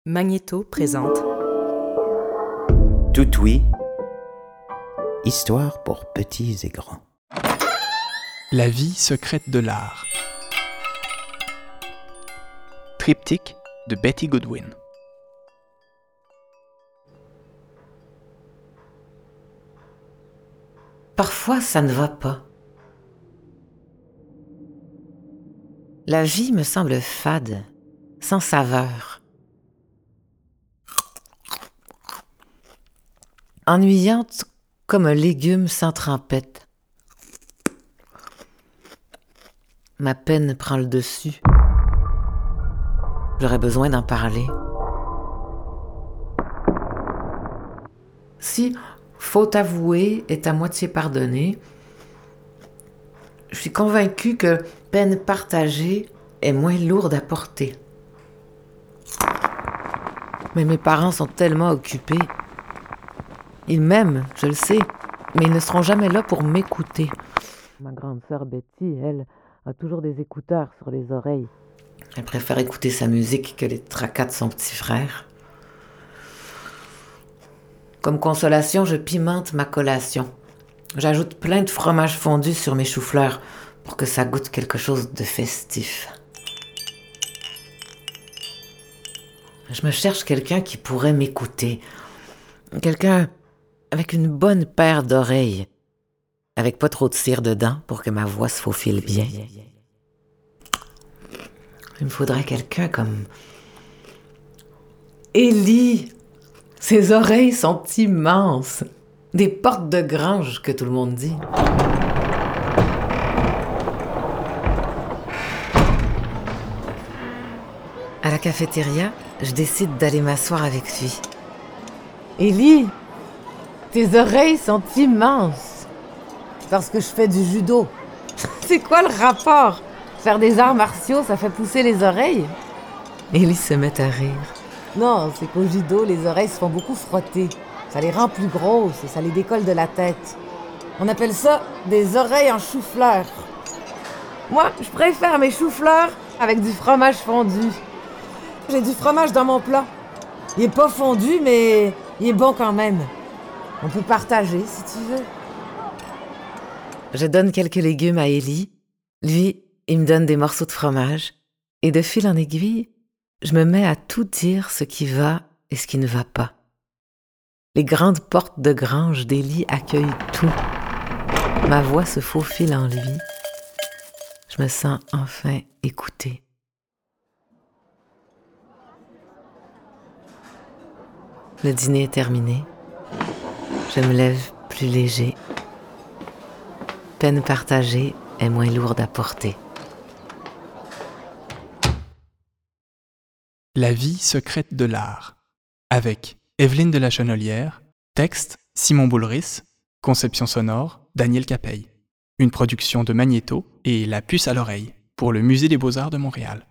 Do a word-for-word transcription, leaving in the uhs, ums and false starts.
Magnéto présente Tout oui, histoire pour petits et grands. La vie secrète de l'art. Triptyque de Betty Goodwin. Parfois, ça ne va pas. La vie me semble fade, sans saveur. Ennuyante comme un légume sans trempette. Ma peine prend le dessus. J'aurais besoin d'en parler. Si faute avouée est à moitié pardonnée, je suis convaincue que peine partagée est moins lourde à porter. Mais mes parents sont tellement occupés. Ils m'aiment, je le sais, mais ils ne seront jamais là pour m'écouter. Ma grande sœur Betty, elle, a toujours des écouteurs sur les oreilles. Elle préfère écouter sa musique que les tracas de son petit frère. Comme consolation, je pimente ma collation. J'ajoute plein de fromage fondu sur mes choux-fleurs pour que ça goûte quelque chose de festif. Je me cherche quelqu'un qui pourrait m'écouter. Quelqu'un avec une bonne paire d'oreilles, avec pas trop de cire dedans pour que ma voix se faufile bien. Il me faudrait quelqu'un comme Élie. Ses oreilles sont immenses, des portes de grange que tout le monde dit. À la cafétéria, je décide d'aller m'asseoir avec lui. Élie, tes oreilles sont immenses. Parce que je fais du judo. C'est quoi le rapport? Faire des arts martiaux, ça fait pousser les oreilles? Élie se met à rire. Non, c'est qu'au judo, les oreilles se font beaucoup frotter. Ça les rend plus grosses et ça les décolle de la tête. On appelle ça des oreilles en chou-fleur. Moi, je préfère mes choux-fleurs avec du fromage fondu. J'ai du fromage dans mon plat. Il est pas fondu, mais il est bon quand même. On peut partager, si tu veux. Je donne quelques légumes à Élie. Lui, il me donne des morceaux de fromage. Et de fil en aiguille, je me mets à tout dire ce qui va et ce qui ne va pas. Les grandes portes de grange d'Élie accueillent tout. Ma voix se faufile en lui. Je me sens enfin écoutée. Le dîner est terminé. Je me lève plus léger. Peine partagée est moins lourde à porter. La vie secrète de l'art. Avec Evelyne de la Chenolière, texte Simon Boulris, conception sonore Daniel Capeille. Une production de Magnéto et La Puce à l'oreille pour le Musée des Beaux-Arts de Montréal.